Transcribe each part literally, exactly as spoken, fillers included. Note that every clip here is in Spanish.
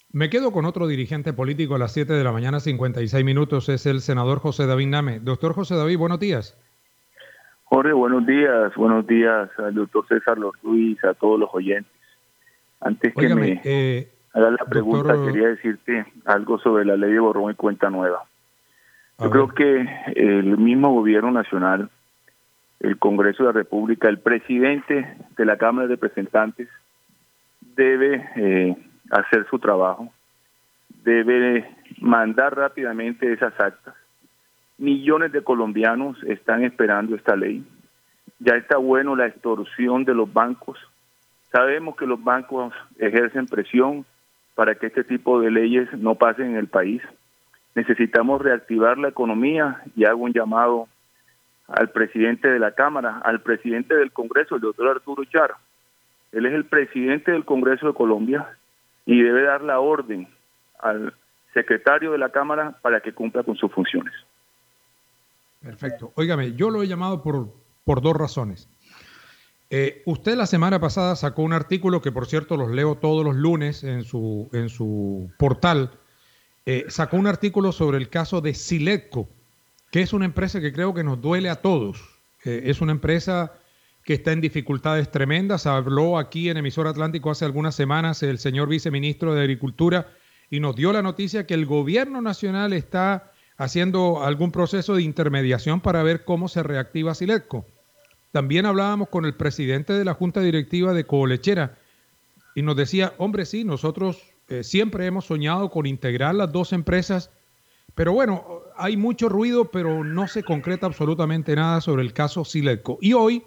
Me quedo con otro dirigente político a las siete de la mañana, cincuenta y seis minutos, es el senador José David Name. Doctor José David, buenos días. Jorge, buenos días, buenos días al doctor César Luis, a todos los oyentes. Antes que Óigame, me eh, haga la pregunta, doctor, quería decirte algo sobre la ley de borrón y cuenta nueva. a Yo creo ver, que el mismo gobierno nacional, el Congreso de la República, el presidente de la Cámara de Representantes debe eh, hacer su trabajo, debe mandar rápidamente esas actas. Millones de colombianos están esperando esta ley. Ya está bueno la extorsión de los bancos. Sabemos que los bancos ejercen presión para que este tipo de leyes no pasen en el país. Necesitamos reactivar la economía y hago un llamado al presidente de la Cámara, al presidente del Congreso, el doctor Arturo Char. Él es el presidente del Congreso de Colombia y debe dar la orden al secretario de la Cámara para que cumpla con sus funciones. perfecto. Óigame, yo lo he llamado por, por dos razones. Eh, usted la semana pasada sacó un artículo que, por cierto, los leo todos los lunes en su, en su portal. Eh, sacó un artículo sobre el caso de Siletco, que es una empresa que creo que nos duele a todos. Eh, es una empresa que está en dificultades tremendas. Habló aquí en Emisora Atlántico hace algunas semanas el señor viceministro de Agricultura y nos dio la noticia que el gobierno nacional está haciendo algún proceso de intermediación para ver cómo se reactiva Siletco. También hablábamos con el presidente de la Junta Directiva de Coolechera y nos decía, hombre, sí, nosotros eh, siempre hemos soñado con integrar las dos empresas, pero bueno, hay mucho ruido, pero no se concreta absolutamente nada sobre el caso Siletco. Y hoy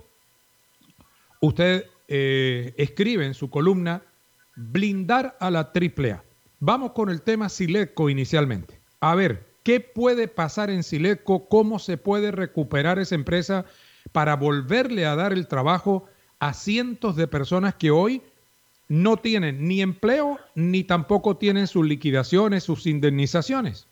usted eh, escribe en su columna blindar a la triple A. Vamos con el tema Siletco inicialmente. A ver, ¿qué puede pasar en Siletco? ¿Cómo se puede recuperar esa empresa para volverle a dar el trabajo a cientos de personas que hoy no tienen ni empleo ni tampoco tienen sus liquidaciones, sus indemnizaciones?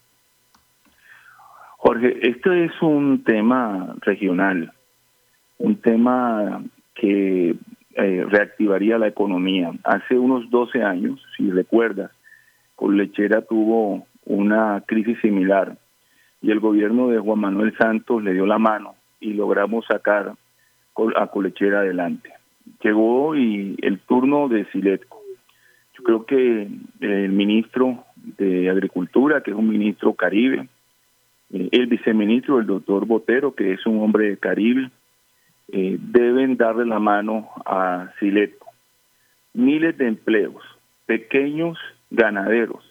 Jorge, esto es un tema regional, un tema que eh, reactivaría la economía. Hace unos doce años, si recuerdas, Coolechera tuvo una crisis similar y el gobierno de Juan Manuel Santos le dio la mano y logramos sacar a Coolechera adelante. Llegó y el turno de Siletco. Yo creo que el ministro de Agricultura, que es un ministro caribe, el viceministro, el doctor Botero, que es un hombre de Caribe, eh, deben darle la mano a Siletco. Miles de empleos, pequeños ganaderos,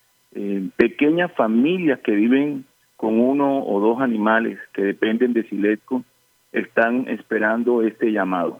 eh, pequeñas familias que viven con uno o dos animales que dependen de Siletco, están esperando este llamado.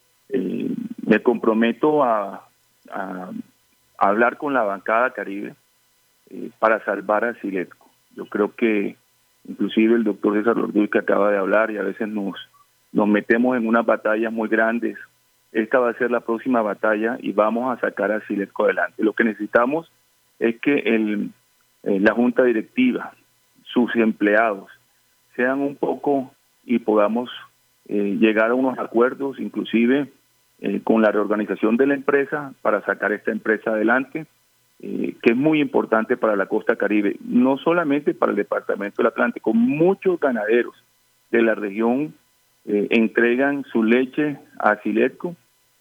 Eh, me comprometo a, a, a hablar con la bancada Caribe eh, para salvar a Siletco. Yo creo que inclusive el doctor César Luis, que acaba de hablar, y a veces nos, nos metemos en unas batallas muy grandes. Esta va a ser la próxima batalla y vamos a sacar a Siletco adelante. Lo que necesitamos es que el, eh, la junta directiva, sus empleados, sean un poco y podamos eh, llegar a unos acuerdos, inclusive eh, con la reorganización de la empresa para sacar esta empresa adelante, eh, que es muy importante para la costa Caribe, no solamente para el departamento del Atlántico. Muchos ganaderos de la región eh, entregan su leche a Siletco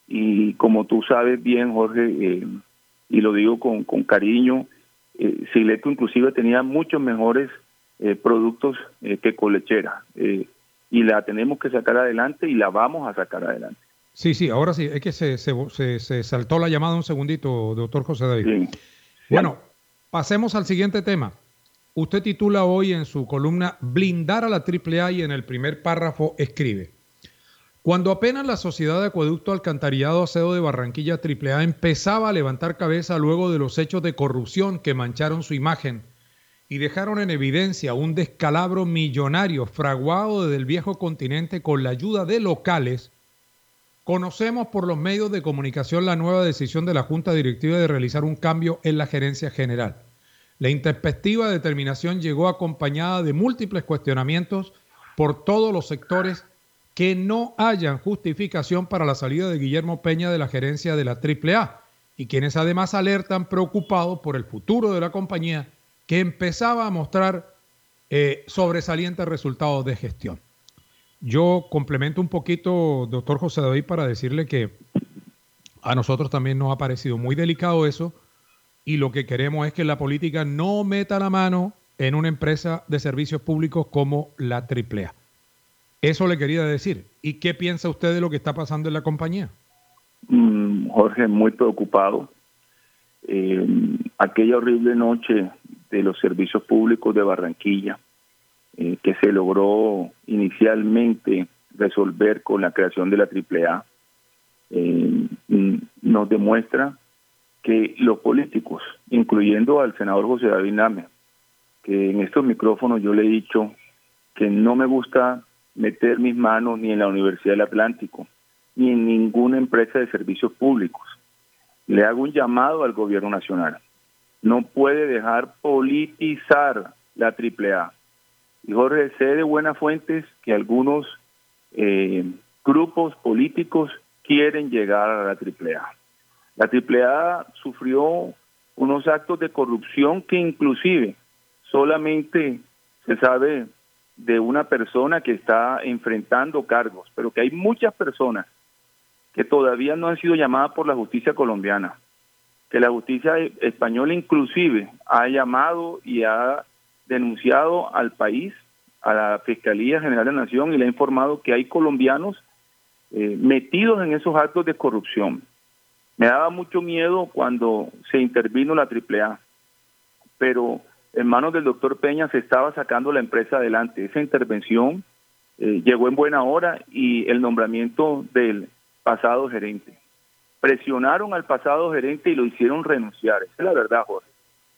y como tú sabes bien, Jorge, eh, y lo digo con, con cariño, eh, Siletco inclusive tenía muchos mejores eh, productos eh, que Coolechera, eh, y la tenemos que sacar adelante y la vamos a sacar adelante. Sí, sí, ahora sí, es que se, se, se, se saltó la llamada un segundito, doctor José David. Sí. Bueno, pasemos al siguiente tema. Usted titula hoy en su columna Blindar a la triple A y en el primer párrafo escribe: cuando apenas la Sociedad de Acueducto Alcantarillado Aseo de Barranquilla triple A empezaba a levantar cabeza luego de los hechos de corrupción que mancharon su imagen y dejaron en evidencia un descalabro millonario fraguado desde el viejo continente con la ayuda de locales, conocemos por los medios de comunicación la nueva decisión de la Junta Directiva de realizar un cambio en la gerencia general. La intempestiva determinación llegó acompañada de múltiples cuestionamientos por todos los sectores que no hayan justificación para la salida de Guillermo Peña de la gerencia de la triple A. y quienes además alertan preocupados por el futuro de la compañía que empezaba a mostrar eh, sobresalientes resultados de gestión. Yo complemento un poquito, doctor José David, para decirle que a nosotros también nos ha parecido muy delicado eso, y lo que queremos es que la política no meta la mano en una empresa de servicios públicos como la triple A. Eso le quería decir. ¿Y qué piensa usted de lo que está pasando en la compañía? Mm, Jorge, muy preocupado. Eh, aquella horrible noche de los servicios públicos de Barranquilla, eh, que se logró inicialmente resolver con la creación de la triple A, eh, nos demuestra que los políticos, incluyendo al senador José David Name, que en estos micrófonos yo le he dicho que no me gusta meter mis manos ni en la Universidad del Atlántico, ni en ninguna empresa de servicios públicos. Le hago un llamado al gobierno nacional. No puede dejar politizar la triple A. Y Jorge, sé de buenas fuentes que algunos eh, grupos políticos quieren llegar a la triple A. La triple A sufrió unos actos de corrupción que inclusive solamente se sabe de una persona que está enfrentando cargos, pero que hay muchas personas que todavía no han sido llamadas por la justicia colombiana, que la justicia española inclusive ha llamado y ha denunciado al país, a la Fiscalía General de la Nación, y le ha informado que hay colombianos eh, metidos en esos actos de corrupción. Me daba mucho miedo cuando se intervino la triple A, pero en manos del doctor Peña se estaba sacando la empresa adelante. Esa intervención eh, llegó en buena hora, y el nombramiento del pasado gerente. Presionaron al pasado gerente y lo hicieron renunciar. Esa es la verdad, Jorge.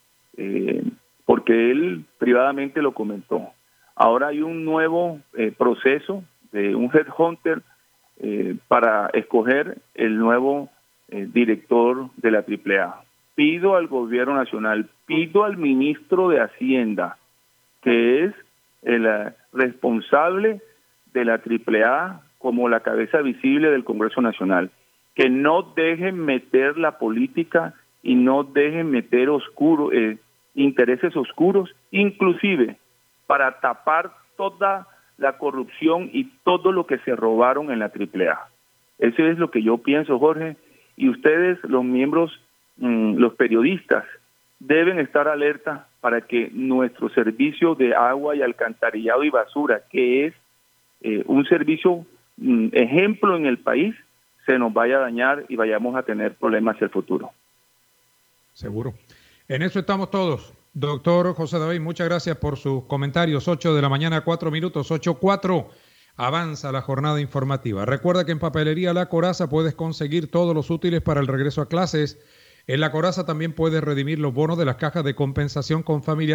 Eh, porque él privadamente lo comentó. Ahora hay un nuevo eh, proceso de un headhunter eh, para escoger el nuevo eh, director de la triple A. Pido al gobierno nacional, pido al ministro de Hacienda, que es el uh, responsable de la triple A como la cabeza visible del Congreso Nacional, que no dejen meter la política y no dejen meter oscuro, eh, intereses oscuros, inclusive para tapar toda la corrupción y todo lo que se robaron en la triple A. Eso es lo que yo pienso, Jorge, y ustedes, los miembros, los periodistas, deben estar alerta para que nuestro servicio de agua y alcantarillado y basura, que es eh, un servicio mm, ejemplo en el país, se nos vaya a dañar y vayamos a tener problemas hacia el futuro. Seguro. En eso estamos todos. Doctor José David, muchas gracias por sus comentarios. ocho de la mañana, cuatro minutos, ocho cuatro. Avanza la jornada informativa. Recuerda que en Papelería La Coraza puedes conseguir todos los útiles para el regreso a clases. En La Coraza también puedes redimir los bonos de las cajas de compensación con familiares